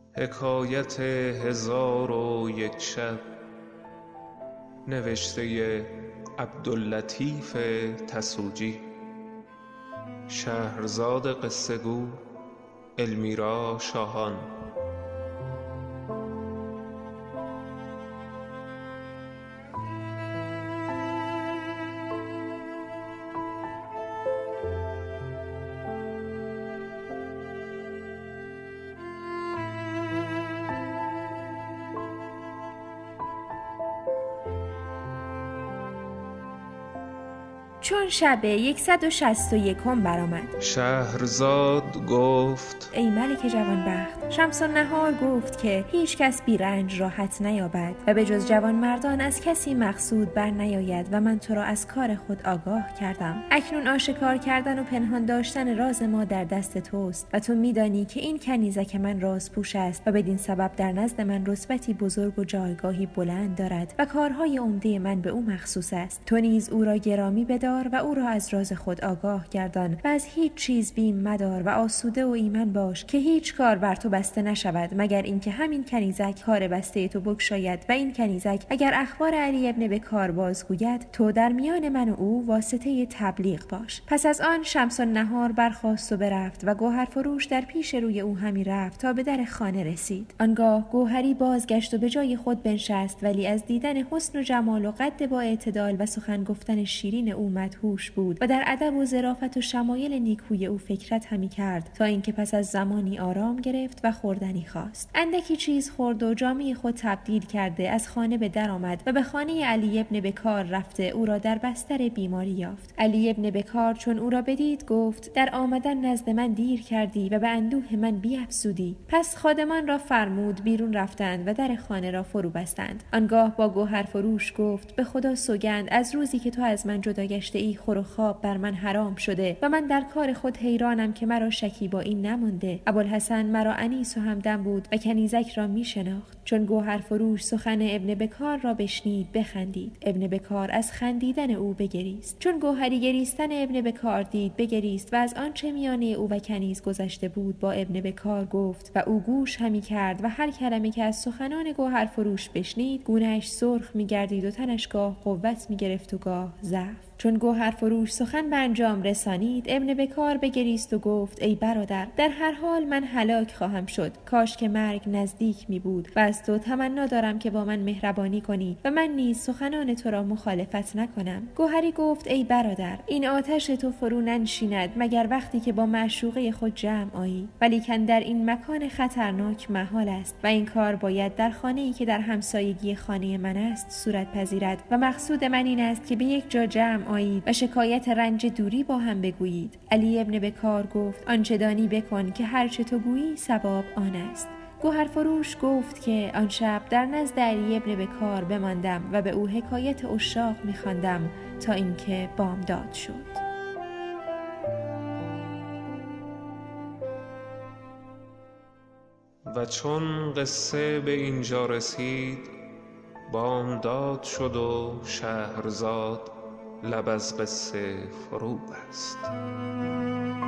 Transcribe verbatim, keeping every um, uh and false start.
حکایت هزار و یک شب، نوشته عبداللطیف تسوجی. شهرزاد قصه گو المیرا شاهان. چون شب یکصد و شصت و یکم برآمد، شهرزاد گفت: ای ملک جوانبخت، شمس النهار گفت که هیچ کس بی رنج راحت نیابد و به جز جوان مردان از کسی مقصود بر نیاید و من تو را از کار خود آگاه کردم. اکنون آشکار کردن و پنهان داشتن راز ما در دست توست و تو میدانی که این کنیزک من رازپوش است و بدین سبب در نزد من رتبتی بزرگ و جایگاهی بلند دارد و کارهای عمده من به او مخصوص است. تو نیز او را گرامی بدار و او را از راز خود آگاه گردان و از هیچ چیز بیم مدار و آسوده و ایمن باش که هیچ کار بر تو بسته نشود مگر اینکه همین کنیزک کار بسته تو بگشاید و این کنیزک اگر اخبار علی ابن بکار بازگوید تو در میان من و او واسطه تبلیغ باش. پس از آن شمس النهار برخاست و برفت و گوهر فروش در پیش روی او همی رفت تا به در خانه رسید. آنگاه گوهری بازگشت و به جای خود بنشست، ولی از دیدن حسن و جمال و قد با اعتدال و سخن گفتن شیرین او مدهوش بود و در ادب و ظرافت و شمایل نیکوی او فکرت همی کرد تا اینکه پس از زمانی آرام گرفت و خوردنی خواست. اندکی چیز خورد و جامه خود تبدیل کرده از خانه به در آمد و به خانه علی ابن بکار رفته او را در بستر بیماری یافت. علی ابن بکار چون او را بدید گفت: در آمدن نزد من دیر کردی و به اندوه من بیفزودی. پس خادمان را فرمود بیرون رفتند و در خانه را فرو بستند. آنگاه با گوهر فروش گفت: به خدا سوگند از روزی که تو از من جدا گشته ای خور و خواب بر من حرام شده و من در کار خود حیرانم که مرا شکیبایی نمانده. ابوالحسن مرا انیس و همدم بود و کنیزک را می شناخت. چون گوهر فروش سخن ابن بکار را بشنید بخندید. ابن بکار از خندیدن او بگریست. چون گوهری گریستن ابن بکار دید بگریست و از آنچه میانه او و کنیز گذشته بود با ابن بکار گفت و او گوش همی کرد و هر کلمه که از سخنان گوهر فروش بشنید گونه‌اش سرخ می گردید و تنش گاه قوت می گرفت و گاه ضعف. چون گوهر فروش سخن به انجام رسانید ابن بکار بگریست و گفت: ای برادر، در هر حال من هلاک خواهم شد. کاش که مرگ نزدیک می بود و از تو تمنا دارم که با من مهربانی کنی و من نیز سخنان تو را مخالفت نکنم. گوهری گفت: ای برادر، این آتش تو فرو ننشیند مگر وقتی که با معشوقه خود جمع آیی، ولیکن در این مکان خطرناک محال است و این کار باید در خانه‌ای که در همسایگی خانه من است صورت پذیرد و مقصود من این است که به یک جا جمع آیید و شکایت رنج دوری با هم بگویید. علی ابن بکار گفت: آنچه دانی بکن که هر چه تو گویی ثواب آن است. گوهر فروش گفت که آن شب در نزد علی ابن بکار بماندم و به او حکایت عشاق می‌خواندم تا اینکه بامداد شد. و چون قصه به اینجا رسید بامداد شد و شهرزاد لب از قصه فرو بست.